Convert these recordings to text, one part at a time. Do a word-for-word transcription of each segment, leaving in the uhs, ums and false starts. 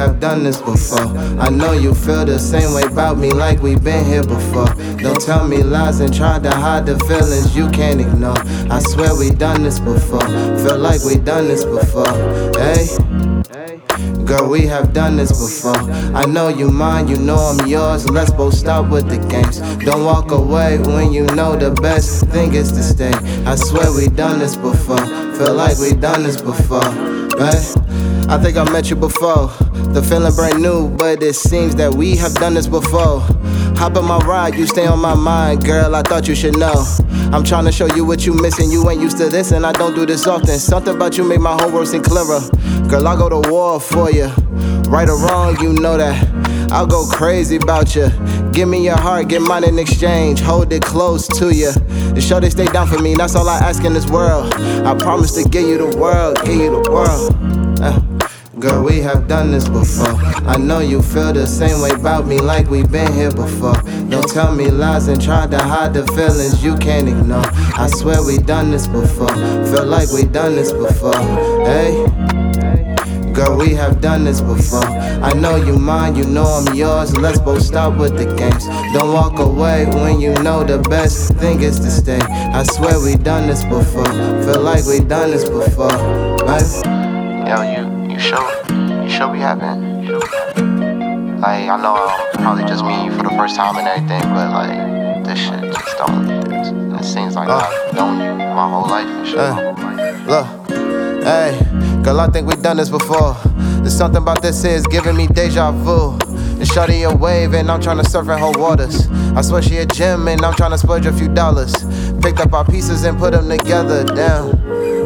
have done this before. I know you feel the same way about me, like we been here before. Don't tell me lies and try to hide the feelings you can't ignore. I swear we done this before. Feel like we done this before. Hey, girl, we have done this before. I know you mine, you know I'm yours. Let's both stop with the games. Don't walk away when you know the best thing is to stay. I swear we done this before. Feel like we done this before. Right? I think I met you before. The feeling brand new, but it seems that we have done this before. Hop in my ride, you stay on my mind, girl, I thought you should know. I'm trying to show you what you missing, you ain't used to this and I don't do this often. Something about you make my whole world seem clearer. Girl, I'll go to war for you. Right or wrong, you know that. I'll go crazy about you. Give me your heart, get mine in exchange. Hold it close to you. Show they stay down for me, that's all I ask in this world. I promise to give you the world, give you the world. Uh. Girl, we have done this before. I know you feel the same way about me, like we been here before. Don't tell me lies and try to hide the feelings you can't ignore. I swear we done this before. Feel like we done this before. Hey, girl, we have done this before. I know you mine, you know I'm yours. Let's both stop with the games. Don't walk away when you know the best thing is to stay. I swear we done this before. Feel like we done this before. Right? Yo, you. You sure? You sure we haven't? Like, I know I'm probably just meeting you for the first time and everything, but like, this shit just don't. It seems like uh, I've known you my whole life and shit. Uh, look, hey, girl, I think we done this before. There's something about this here is giving me deja vu. And shorty a wave and I'm tryna surf in her waters. I swear she a gym and I'm tryna splurge a few dollars. Picked up our pieces and put them together, damn.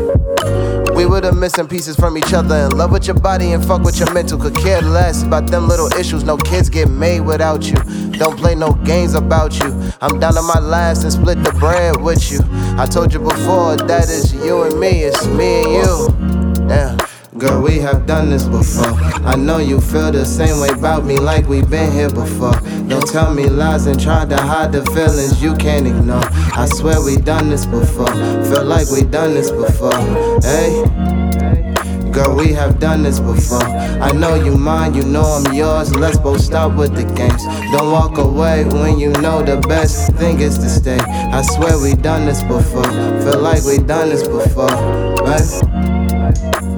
We were the missing pieces from each other. In love with your body and fuck with your mental. Could care less about them little issues. No kids get made without you. Don't play no games about you. I'm down to my last and split the bread with you. I told you before that it's you and me, it's me and you. Damn. Girl, we have done this before. I know you feel the same way about me, like we been here before. Don't tell me lies and try to hide the feelings you can't ignore. I swear we done this before. Feel like we done this before. Hey, girl, we have done this before. I know you mine, you know I'm yours. Let's both stop with the games. Don't walk away when you know the best thing is to stay. I swear we done this before. Feel like we done this before. Right?